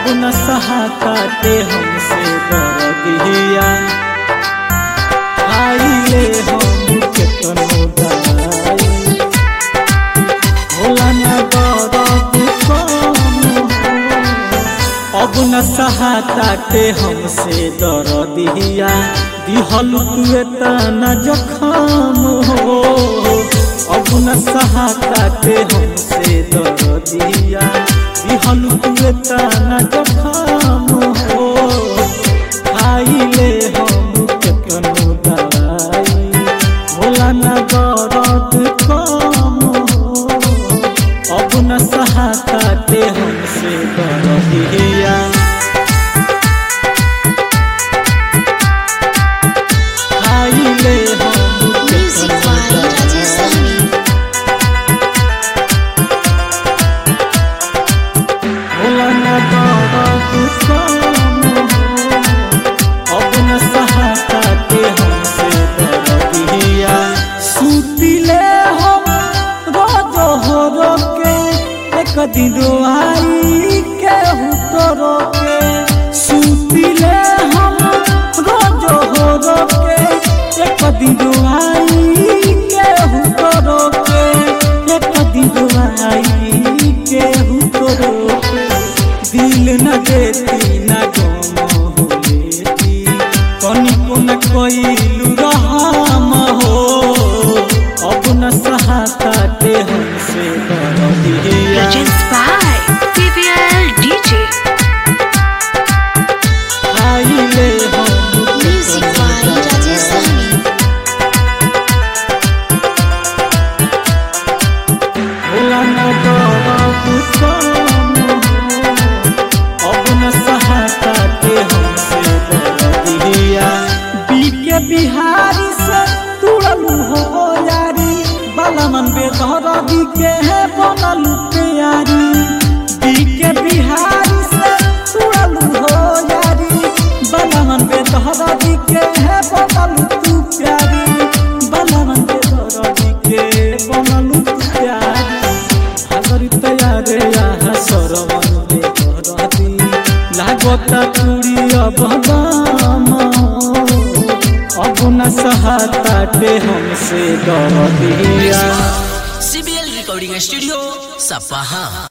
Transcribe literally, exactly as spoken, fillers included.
अब न सहाते हमसे दर्दिया आइले हम केतनो दवाई होला न दर्द कम अब न सहाते हमसे दर्दिया दिहल तुए तना जखम हो अब न सहाते हमसे दर्दिया दिहल तुए तना जखम हो आइले हम केतनो दवाई होला न दर्द कम हो अब न सहाते हमसे दर्दिया दिन रोआई के हुतरो के सुतिले हम रोज हो रो के एक दिन रोआई के हुतरो के एक दिन रोआई के हुतरो के दिल न देती न गम होलेती कनिको न कोइलु रहम हो अब न सहाते हमसे दर्दिया बिहारी से तुड़लू हो यारी बालामन बेदहरदी के है बनलू प्यारी बीके बिहारी से तुड़लू हो यारी बालामन बेदहरदी के है बनलू तू प्यारी बालामन बेदहरदी के बनलू तू प्यारी भागरी तैयारे यहाँ सरवन बेदहरदी लागता चूड़ी अब दाम अब न सहाते हमसे दर्दिया। सीबीएल रिकॉर्डिंग स्टूडियो सपहा।